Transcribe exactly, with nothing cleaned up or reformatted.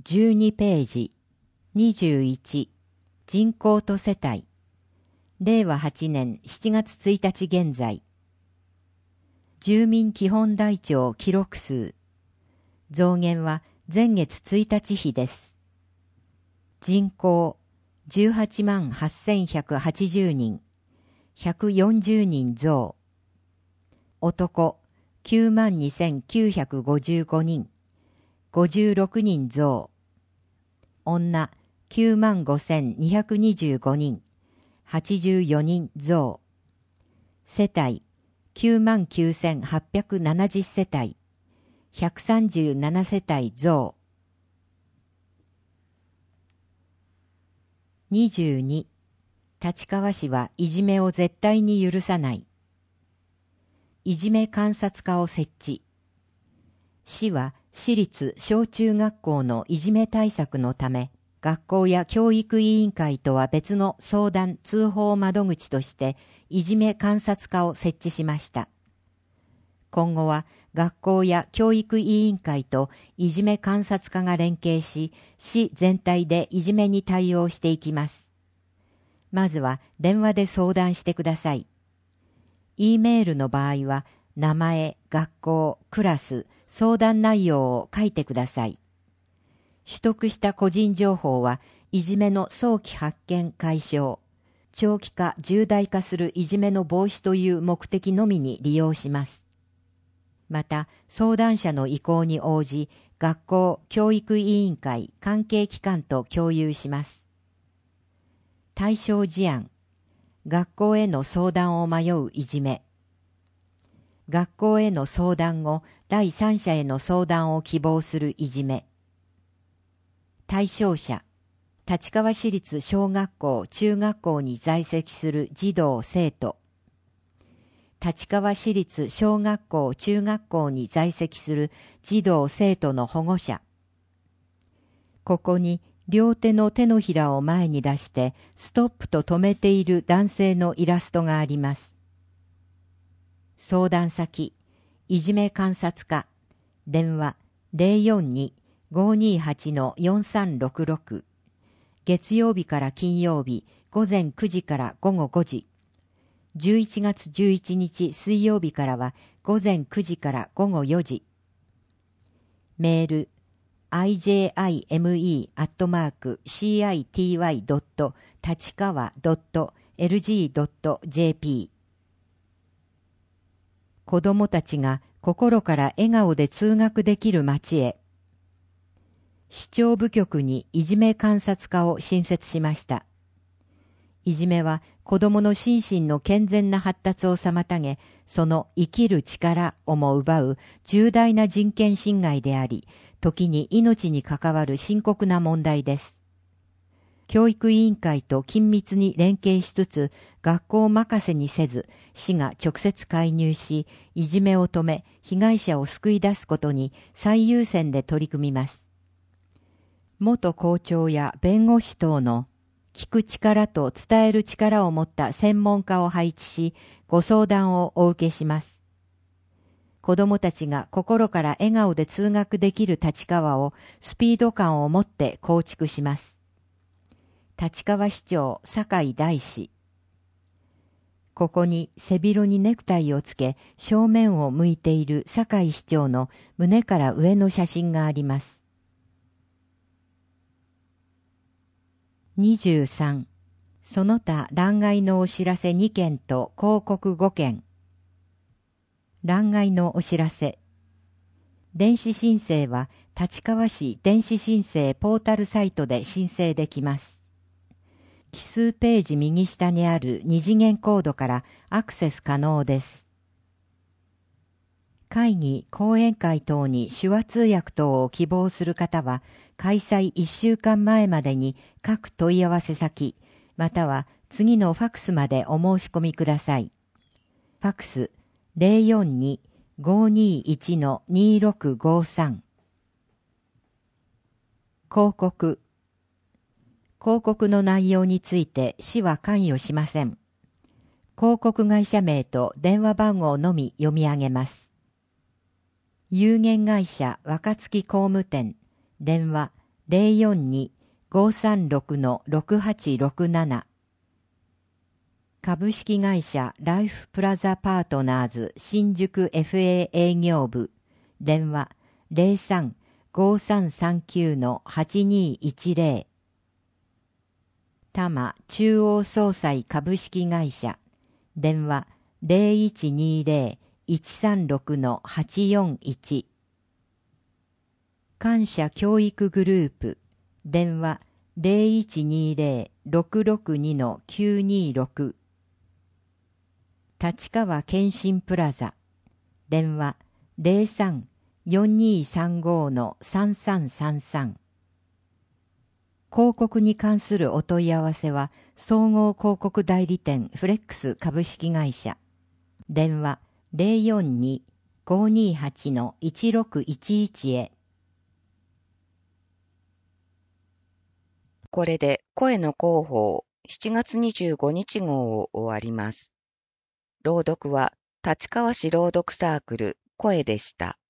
じゅうにページ。にじゅういち、人口と世帯。れいわはちねんしちがつついたち現在。住民基本台帳記録数。増減は前月ついたち比です。人口じゅうはちまんはっせんひゃくはちじゅうにん、ひゃくよんじゅうにん増。男きゅうまんにせんきゅうひゃくごじゅうごにん、ごじゅうろくにん増。女きゅうまんごせんにひゃくにじゅうごにん、はちじゅうよにん増。世帯きゅうまんきゅうせんはっぴゃくななじゅう世帯、ひゃくさんじゅうなな世帯増。にじゅうに、立川市はいじめを絶対に許さない。いじめ観察課を設置。市は市立小中学校のいじめ対策のため、学校や教育委員会とは別の相談通報窓口としていじめ観察課を設置しました。今後は学校や教育委員会といじめ観察課が連携し、市全体でいじめに対応していきます。まずは電話で相談してください。E メールの場合は名前、学校、クラス、相談内容を書いてください。取得した個人情報はいじめの早期発見解消、長期化重大化するいじめの防止という目的のみに利用します。また相談者の意向に応じ、学校、教育委員会、関係機関と共有します。対象事案、学校への相談を迷ういじめ。学校への相談後、第三者への相談を希望するいじめ。対象者、立川市立小学校・中学校に在籍する児童・生徒。立川市立小学校・中学校に在籍する児童・生徒の保護者。ここに両手の手のひらを前に出してストップと止めている男性のイラストがあります。相談先、いじめ観察課、電話 ゼロよんに ごにはち よんさんろくろく、月曜日から金曜日午前くじから午後ごじ、じゅういちがつじゅういちにち水曜日からは午前くじから午後よじ。メール アイジェーアイエムイー アットマーク シーアイティーワイ ドット 立川 ドット エルジー ドット ジェーピー。 子どもたちが心から笑顔で通学できる街へ。市長部局にいじめ観察課を新設しました。いじめは子どもの心身の健全な発達を妨げ、その生きる力をも奪う重大な人権侵害であり、時に命に関わる深刻な問題です。教育委員会と緊密に連携しつつ、学校任せにせず、市が直接介入し、いじめを止め、被害者を救い出すことに最優先で取り組みます。元校長や弁護士等の聞く力と伝える力を持った専門家を配置し、ご相談をお受けします。子どもたちが心から笑顔で通学できる立川をスピード感を持って構築します。立川市長酒井大氏。ここに背広にネクタイをつけ、正面を向いている酒井市長の胸から上の写真があります。にじゅうさん、その他欄外のお知らせにけんと広告ごけん。欄外のお知らせ。電子申請は立川市電子申請ポータルサイトで申請できます。奇数ページ右下にある二次元コードからアクセス可能です。会議、講演会等に手話通訳等を希望する方は、開催いっしゅうかんまえまでに各問い合わせ先、または次のファクスまでお申し込みください。ファクス ゼロよんに ごにいち にろくごさん。広告。広告の内容について市は関与しません。広告会社名と電話番号のみ読み上げます。有限会社若月工務店、電話ゼロよんに ごさんろく ろくはちろくなな。株式会社ライフプラザパートナーズ新宿 エフエー 営業部電話 ゼロさん ごさんさんきゅう はちにいちゼロ。多摩中央総裁株式会社電話 ゼロいちにゼロ いちさんろく はちよんいち。感謝教育グループ電話 ゼロいちにゼロ ろくろくに きゅうにろく。立川健診プラザ電話 ゼロさん よんにさんご さんさんさんさん。広告に関するお問い合わせは総合広告代理店フレックス株式会社電話 ゼロよんに ごにはち いちろくいちいち へ。 これで声の広報しちがつにじゅうごにち号を終わります。朗読は立川市朗読サークル声でした。